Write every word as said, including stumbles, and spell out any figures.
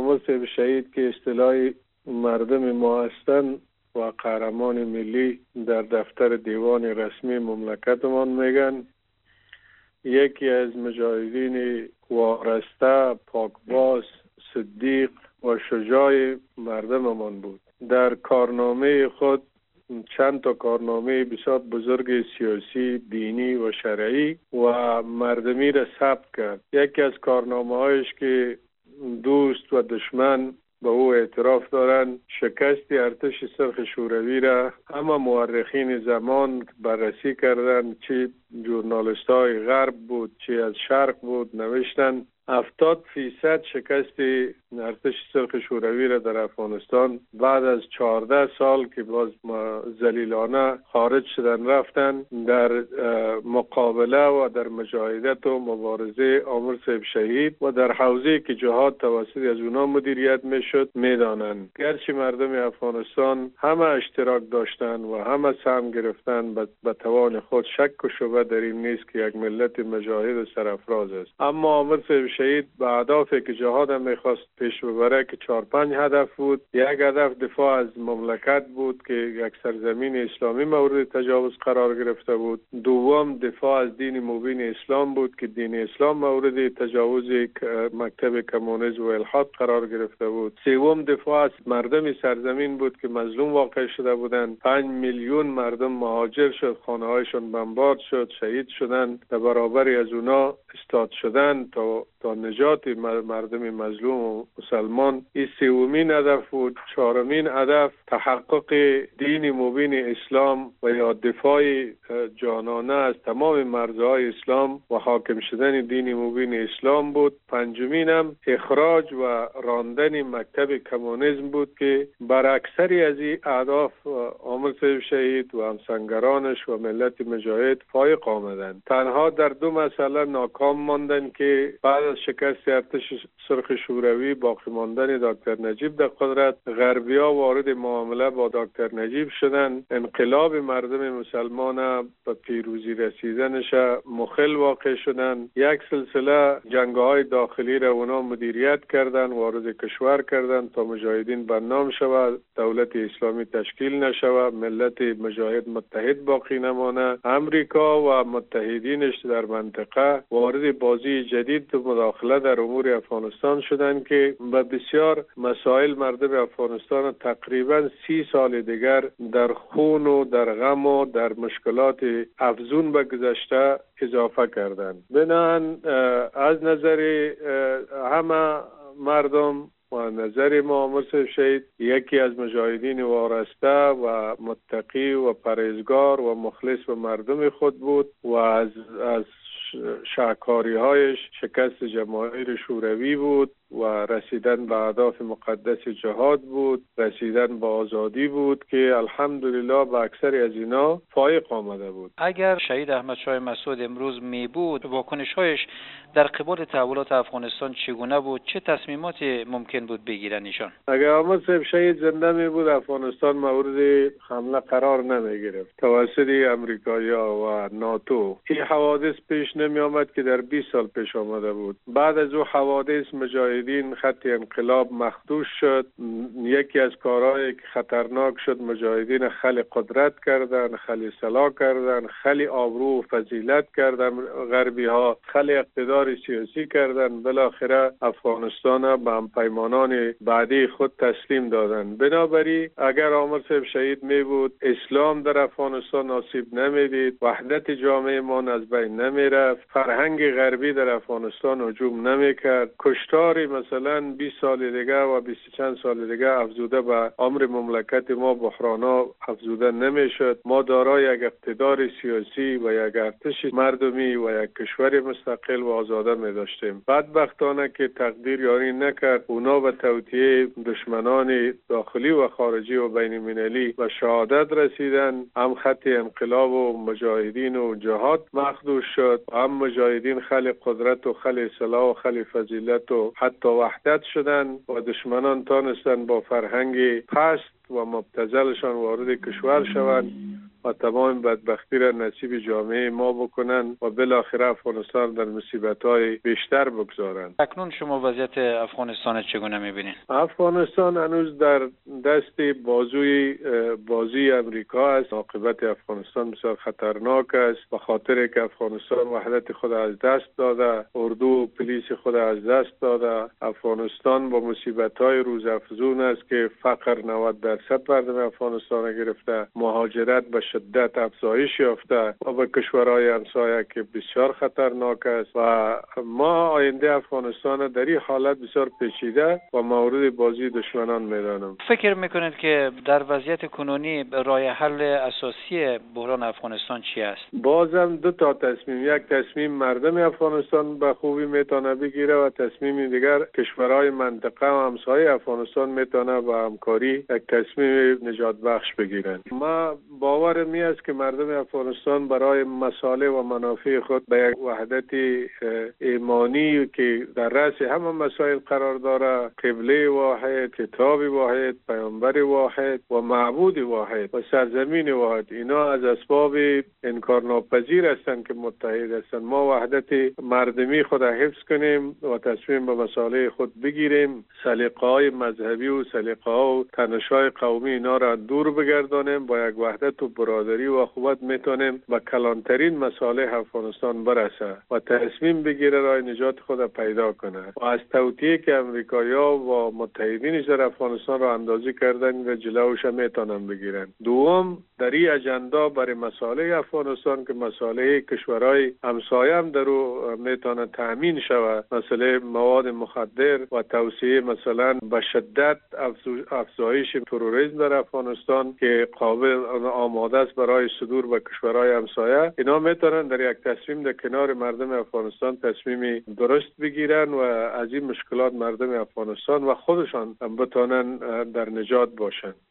عامر صاحب شهید که اصطلاح مردم ما هستند و قهرمان ملی در دفتر دیوان رسمی مملکتمان میگن، یکی از مجاهدین وارسته، پاکباز، صدیق و شجاع مردممان بود. در کارنامه خود چند تا کارنامه بسیار بزرگ سیاسی، دینی و شرعی و مردمی را ثبت کرد. یکی از کارنامه هایش که دوست و دشمن به او اعتراف دارند، شکست ارتش سرخ شوروی را همه مورخین زمان بررسی کردند، چه ژورنالیست های غرب بود چه از شرق بود، نوشتند هفتاد فیصد شکست ارتش سرخ شوروی را در افغانستان بعد از چهارده سال که باز ذلیلانه خارج شدن رفتن، در مقابله و در مجاهدت و مبارزه عامر صاحب شهید و در حوزه که جهاد توسط از اونا مدیریت میشد میدانند. گرچه مردم افغانستان همه اشتراک داشتند و همه سهم گرفتن، به توان خود شک و شبهه در این نیست که یک ملت مجاهد و سرافراز است. اما عامر صاحب شهید به اهدافی که جهاد هم میخواست پیش ببره که چهار پنج هدف بود. یک هدف دفاع از مملکت بود که یک سرزمین اسلامی مورد تجاوز قرار گرفته بود. دوم دفاع از دین مبین اسلام بود که دین اسلام مورد تجاوز مکتب کمونیسم و الحاد قرار گرفته بود. سوم دفاع از مردم سرزمین بود که مظلوم واقع شده بودند. پنج میلیون مردم مهاجر شد، خانه هایشان بمبارد شد، شهید شدند. در برابر از اونا استاد شدند تا تا نجات مردم مظلوم و مسلمان. این سومین هدف بود. چهارمین هدف تحقق دین مبین اسلام و یا دفاع جانانه از تمام مرزهای اسلام و حاکم شدن دین مبین اسلام بود. پنجمین هم اخراج و راندن مکتب کمونیسم بود که بر اکثری از این اهداف عامر صاحب شهید و همسنگرانش و ملت مجاهد فایق آمدند. تنها در دو مسئله ناکام ماندند که بعد از شکست ارتش سرخ شوروی باقی ماندن دکتر نجیب در قدرت، غربی‌ها وارد معامله با دکتر نجیب شدند. انقلاب مردم مسلمان به پیروزی رسیدنش مخل واقع شدند. یک سلسله جنگ‌های داخلی را اونا مدیریت کردند، وارد کشور کردند تا مجاهدین بدنام شود، دولت اسلامی تشکیل نشود، ملت مجاهد متحد باقی نمانه. امریکا و متحدینش در منطقه وارد بازی جدید مداخله در امور افغانستان شدند که به بسیار مسائل مردم افغانستان تقریبا سی سال دیگر در خون و در غم و در مشکلات افزون به گذشته اضافه کردند. بنابراین از نظر همه مردم و نظر ما عامر صاحب شهید یکی از مجاهدین وارسته و متقی و پرهیزگار و مخلص به مردم خود بود و از از شاکاری هایش شکست جماهیر شوروی بود و رسیدن به اهداف مقدس جهاد بود، رسیدن به آزادی بود که الحمدلله به اکثر از اینا فایق آمده بود. اگر شهید احمد شاه مسعود امروز می بود، واکنش هایش در قبال تحولات افغانستان چگونه بود؟ چه تصمیماتی ممکن بود بگیرن ایشان؟ اگر عامر صاحب شهید زنده می بود، افغانستان مورد حمله قرار نمی گرفت توسط امریکایی‌ها و ناتو. این حوادث پیش نمی آمد که در بیست سال پیش آمده بود. بعد از او حوادث مجاهدین خط انقلاب مخدوش شد. یکی از کارهایی که خطرناک شد، مجاهدین خلی قدرت کردن، خلی سلاح کردن، خلی آبرو و فضیلت کردن، غربی ها خلی اقتدار سیاسی کردن، بالاخره افغانستان به همپیمانان بعدی خود تسلیم دادن. بنابراین اگر عامر صاحب شهید می بود، اسلام در افغانستان آسیب نمیدید، وحدت جامعه ما از بین نمی رفت، فرهنگ غربی در افغانستان هجوم نمی کرد، کشتار مثلا بیست سال دیگه و بیست چند سال دیگه افزوده به امر مملکت ما بحرانا افزوده نمی شد. ما دارای یک اقتدار سیاسی و یک ارتش مردمی و یک کشور مستقل و آزاده می داشتیم. بدبختانه که تقدیر یاری نکرد، اونا به توطئه دشمنان داخلی و خارجی و بین المللی و شهادت رسیدن. هم خط انقلاب و مجاهدین و جهاد مخدوش شد، هم مجاهدین خلی قدرت و خلی سلاح و خلی فضیلت و حتی وحدت شدن و دشمنان تانستن با فرهنگ پست و مبتذلشان وارد کشور شوند و تمام بدبختی را نصیب جامعه ما بکنن و بالاخره افغانستان در مصیبت‌های بیشتر بگذارند. اکنون شما وضعیت افغانستان چگونه می‌بینید؟ افغانستان هنوز در دست بازوی بازی امریکا است. عاقبت افغانستان بسیار خطرناک است، به خاطر که افغانستان وحدت خود از دست داده، اردو و پلیس خود از دست داده. افغانستان با مصیبت‌های روزافزون است که فقر نود درصد مردم افغانستان گرفته، مهاجرت به شدت افزایش یافته و به کشورهای همسایه که بسیار خطرناک است و ما آینده افغانستان در این حالت بسیار پیچیده و مورد بازی دشمنان میدانم. فکر میکنید که در وضعیت کنونی راه حل اساسی بحران افغانستان چی است؟ بازم دو تا تصمیم، یک تصمیم مردم افغانستان به خوبی میتونه بگیره و تصمیم دیگر کشورهای منطقه و همسایه افغانستان میتونه با همکاری یک تصمیم نجات بخش بگیرند. ما باور می است که مردم افغانستان برای مصالح و منافع خود به یک وحدت ایمانی که در رأس همه مسائل قرار داره، قبله واحد، کتاب واحد، پیامبر واحد و معبود واحد و سرزمین واحد، اینا از اسباب انکارناپذیر هستند که متحد هستند. ما وحدت مردمی خود حفظ کنیم و تصمیم به مصالح خود بگیریم، سلیقه‌های مذهبی و سلیقه‌ها و تنش‌های قومی اینا را دور بگردانیم. با یک وحدت و برادری و اخوت میتونیم به کلانترین مصالح افغانستان برسه و تصمیم بگیره راه نجات خود پیدا کنه و از توطئه‌ای که امریکایی‌ها و متحدینش در افغانستان را اندازی کردن و جلوش میتونن بگیرن. دوم، در این اجندا برای مصالح افغانستان که مصالح کشورهای همسایه هم در او میتونه تامین شود، مسئله مواد مخدر و توسعه مثلا به شدت افزایش تروریسم در افغانستان که قابل آماده است برای صدور به کشورهای همسایه، اینا میتونن در یک تصمیم در کنار مردم افغانستان تصمیمی درست بگیرن و از این مشکلات مردم افغانستان و خودشان بتونن در نجات باشند.